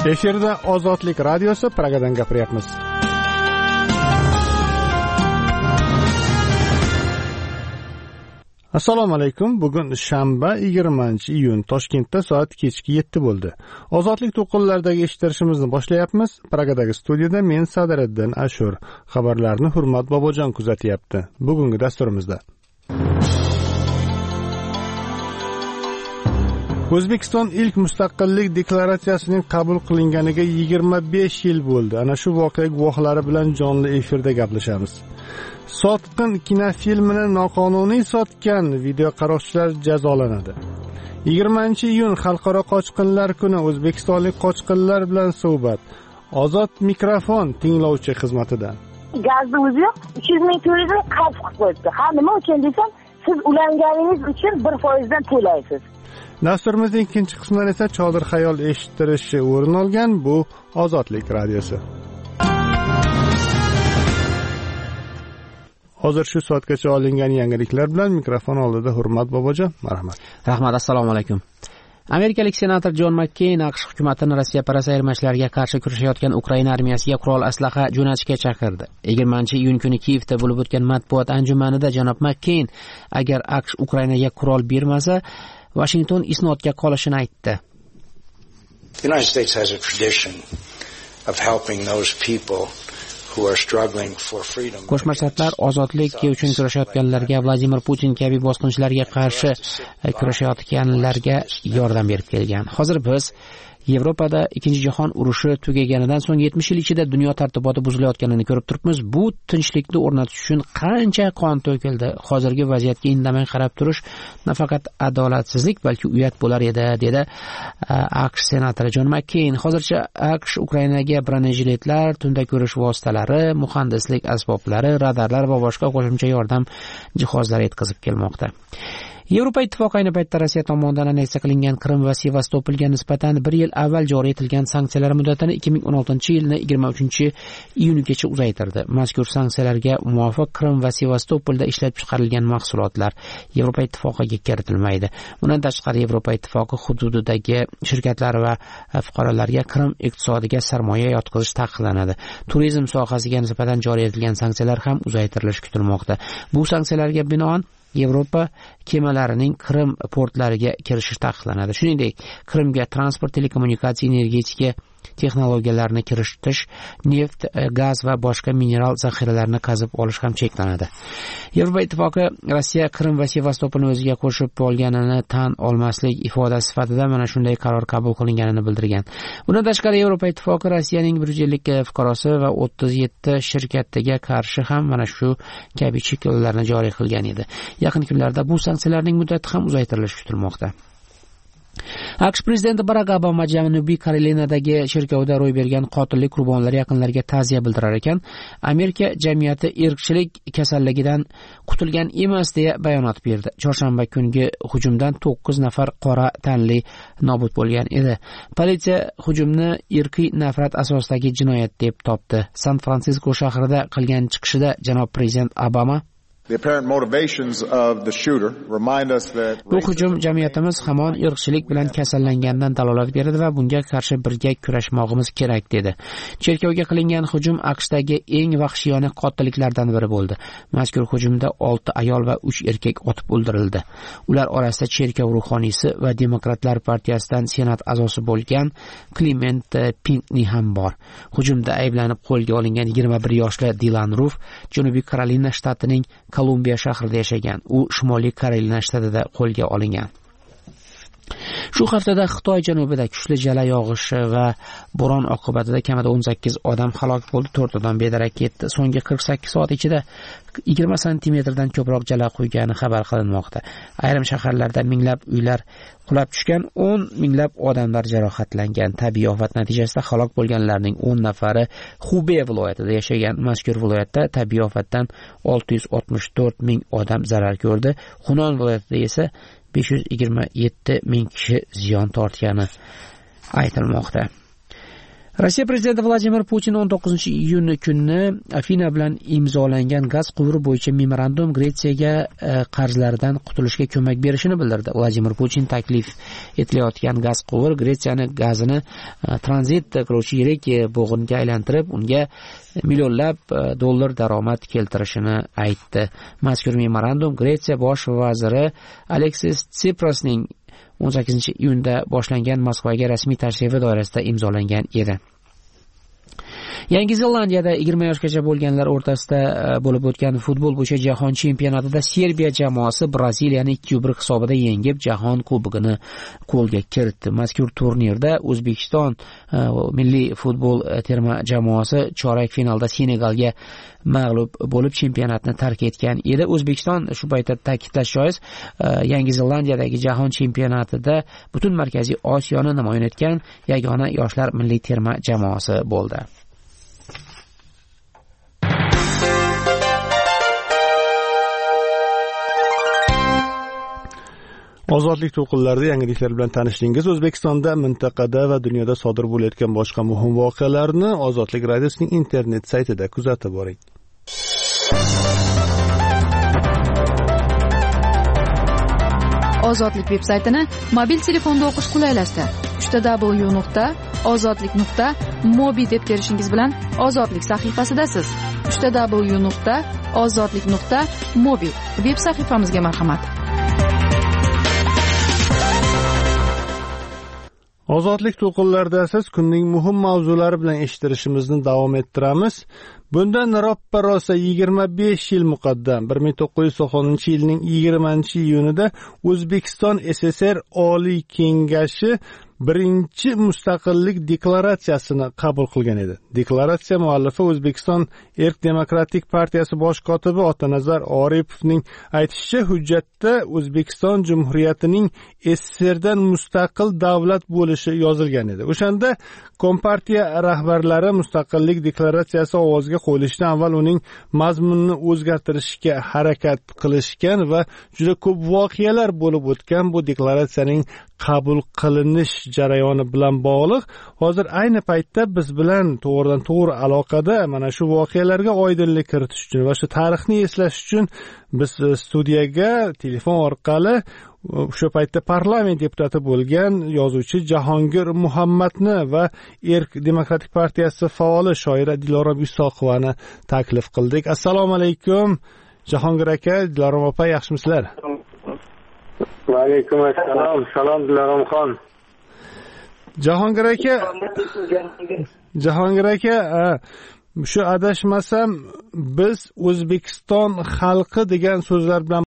Efirda Ozodlik radiosi Pragadan gapiryapmiz. Assalomu alaykum. Bugun shanba 20-iyun. Toshkentda soat kechki 7 bo'ldi. Ozodlik to'lqinlaridagi eshittirishimizni boshlayapmiz. Pragadagi studiyada men Sadiriddin Ashur. Xabarlarni Hurmat Bobojon kuzatyapti. Bugungi dasturimizda O'zbekiston ilk mustaqillik deklaratsiyasining qabul qilinganiga 25 yil bo'ldi. Ana shu voqea guvohlari bilan jonli efirda gaplashamiz. Sotqin kinofilmini noqonuniy sotgan videoqaroqchilar jazolanadi. 20-iyun Xalqaro qochqinlar kuni. O'zbekistonlik qochqinlar bilan suhbat. Ozod mikrofon tinglovchi xizmatidan. Gazni o'zi yo'q, 300 ming turizm qarz qilib qo'yibdi. Ha, nima uchun desam, siz ulanganingiz uchun 1% dan to'laysiz. Dasturimizning ikkinchi qismidan esa chodir xayol eshittirishi o'rin olgan. Bu Ozodlik radiosi. Hozir shu soatgacha olingan yangiliklar bilan mikrofon oldida Hurmat Bobojon. Marhamat. Rahmat, assalomu alaykum. Amerikalik senator Jon Makkeyn AQSh hukumatini Rossiya parasi ayirmachilariga qarshi kurashayotgan Ukraina armiyasiga qurol aslaha jo'natishga chaqirdi. 20-iyun kuni Kiyevda bo'lib o'tgan matbuot anjumanida janob Makkeyn agar AQSh Ukrainaga qurol bermasa, Washington isnodga qolishini aytdi. The United States has a tradition of helping those people who are struggling for freedom. Qo'shma Shtatlar ozodlik uchun kurashayotganlarga, Vladimir Putin kabi bosqinchilarga qarshi kurashayotganlarga yordam berib kelgan. Hozir biz Yevropada Ikkinchi jahon urushi tugaganidan so'ng 70 yil ichida dunyo tartiboti buzilayotganini ko'rib turibmiz. Bu tinchlikni o'rnatish uchun qancha qon to'kildi. Hozirgi vaziyatga indamay qarab turish nafaqat adolatsizlik, balki uyat bo'lar edi, dedi AQSh senatori Jon Makkeyn. Hozircha AQSh Ukrainaga bronejletlar, tunda ko'rish vositalari, muhandislik asboblari, radarlar va boshqa qo'shimcha yordam jihozlari yetkazib kelmoqda. Yevropa Ittifoqi ayni paytda Rossiya tomonidan aneksiya qilingan Qrim va Sevastopolga nisbatan 1 yil avval joriy etilgan sanksiyalar muddatini 2016-yilning 23-iyunigacha uzaytirdi. Mazkur sanksiyalarga muvofiq Qrim va Sevastopolda ishlab chiqarilgan mahsulotlar Yevropa Ittifoqiga kiritilmaydi. Bundan tashqari Yevropa Ittifoqi hududidagi shirkatlar va fuqarolarga Qrim iqtisodiga sarmoya yotqizish taqiqlanadi. Turizm sohasiga nisbatan joriy etilgan sanksiyalar ham uzaytirilishi kutilmoqda. Bu sanksiyalarga binoan Yevropa kemalarining Qrim portlariga kirishi taqiqlanadi. Shuningdek, Qrimga transport, telekommunikatsiya, energetika texnologiyalarini kiritish, neft, gaz va boshqa mineral zaxiralarini qazib olish ham cheklanadi. Yevropa Ittifoqi Rossiya Qrim va Sevastopolni o'ziga qo'shib olganini tan olmaslik ifodasi sifatida mana shunday qaror qabul qilinganini bildirgan. Bundan tashqari Yevropa Ittifoqi Rossiyaning 100 yillik fuqarosi va 37 shirkatiga qarshi ham mana shu kabi cheklovlarni joriy qilgan edi. Yaqin kunlarda bu sanksiyalarning muddati ham uzaytirilishi kutilmoqda. AQSh prezidenti Barack Obama Janubiy Karolinadagi cherkovda ro'y bergan qotillik qurbonlari yaqinlariga ta'ziya bildirar ekan, Amerika jamiyati irqchilik kasalligidan qutulgan emas deya bayonot berdi. Chorshanba kungi hujumdan 9 nafar qora tanli nobud bo'lgan edi. Politsiya hujumni irqiy nafrat asosidagi jinoyat deb topdi. San-Fransisko shahrida qilgan chiqishida janob prezident Obama bu hujum jamiyatimiz hamon irqchilik bilan kasallangandan dalolat beradi va bunga qarshi birga kurashmoqimiz kerak dedi. Cherkovga qilingan hujum AQShdagi eng vahshiyona qotilliklardan biri bo'ldi. Mazkur hujumda 6 ayol va 3 erkak otib o'ldirildi. Ular orasida cherkov ruhoniysi va Demokratlar partiyasidan senat a'zosi bo'lgan Clement Pinkni ham bor. Hujumda ayblanib qo'lga olingan 21 yoshli Dylan Roof Janubiy Karolina shtatining Kolumbiya shahrida yashagan. U Shimoliy Karolina shtatida qo'lga olingan. Shu haftada Xitoy janubida kuchli jala yog'ishi va bo'ron oqibatida kamida 18 odam halok bo'ldi, 4 odam bedarak ketdi. So'nggi 48 soat ichida 20 santimetrdan ko'proq jala quygani xabar qilinmoqda. Ayrim shaharlarda minglab uylar qulab tushgan, 10 minglab odamlar jarohatlangan. Tabiiy ofat natijasida halok bo'lganlarning 10 nafari Xubey viloyatida yashagan. Mazkur viloyatda tabiiy ofatdan 664 ming odam zarar ko'rdi. Xunon viloyatida esa 527 ming kishi ziyon tortgani aytilmoqda. Rossiya prezidenti Vladimir Putin 19-iyun kuni Afina bilan imzolangan gaz quvuri bo'yicha memorandum Gretsiyaga qarzlardan qutulishga ko'mak berishini bildirdi. Vladimir Putin taklif etilayotgan gaz quvur Gretsiyani gazini tranzit qiluvchi yirik bo'g'inga aylantirib, unga millionlab dollar daromad keltirishini aytdi. Mazkur memorandum Gretsiya bosh vaziri Aleksis Tsiprasning 18-iyunda boshlangan Moskvaga rasmiy tashrifi doirasida imzolangan edi. Yangi Zelandiyada 20 yoshgacha bo'lganlar o'rtasida bo'lib o'tgan futbol bo'yicha jahon chempionatida Serbiya jamoasi Braziliyani 2-1 hisobida yengib, jahon kubogini qo'lga kiritdi. Mazkur turnirda O'zbekiston milliy futbol terma jamoasi chorak finalda Senegalga mag'lub bo'lib chempionatni tark etgan edi. O'zbekiston, shu paytda ta'kidlash joiz, Yangi Zelandiyadagi jahon chempionatida butun Markaziy Osiyoni namoyon etgan yagona yoshlar milliy terma jamoasi bo'ldi. Ozodlik to'lqinlarida yangiliklar bilan tanishdingiz. O'zbekistonda, mintaqada va dunyoda sodir bo'layotgan boshqa muhim voqealarni Ozodlik radiosining internet saytida kuzatib boring. Ozodlik veb-saytini mobil telefonda o'qish qulaylashdi. www.ozodlik.mobi deb terishingiz bilan Ozodlik sahifasidasiz. www.ozodlik.mobi veb sahifamizga marhamat. Ozodlik to'lqinlarida siz kunning muhim mavzulari bilan eshittirishimizni davom ettiramiz. Bundan roppa-rosa 25 yil muqaddam 1990-yilning 20-iyunida O'zbekiston SSR Oliy Kengashi birinchi mustaqillik deklaratsiyasini qabul qilgan edi. Deklaratsiya muallifi O'zbekiston Erk Demokratik partiyasi bosh kotibi Otanazar Oripovning aytishicha, hujjatda O'zbekiston Jumhuriyatining SSRdan mustaqil davlat bo'lishi yozilgan edi. O'shanda Kompartiya rahbarlari mustaqillik deklaratsiyasi ovozga qo'yilishdan avval uning mazmunini o'zgartirishga harakat qilishgan va juda ko'p voqealar bo'lib o'tgan bu deklaratsiyaning qabul qilinish jarayoni bilan bog'liq. Hozir ayni paytda biz bilan to'g'ridan to'g'ri aloqada mana shu voqealarga oydinlik kiritish uchun va shu tarixni eslash uchun biz studiyaga telefon orqali o'sha paytda parlament deputati bo'lgan yozuvchi Jahongir Muhammadni va Erk Demokratik partiyasi faoli shoira Dilorom Isoqovani taklif qildik. Assalomu alaykum Jahongir aka, Dilorom opa, yaxshimisizlar? Va alaykum assalom. Salom Diloromxon. Jahongir aka, shu adashmasam biz O'zbekiston xalqi degan so'zlar bilan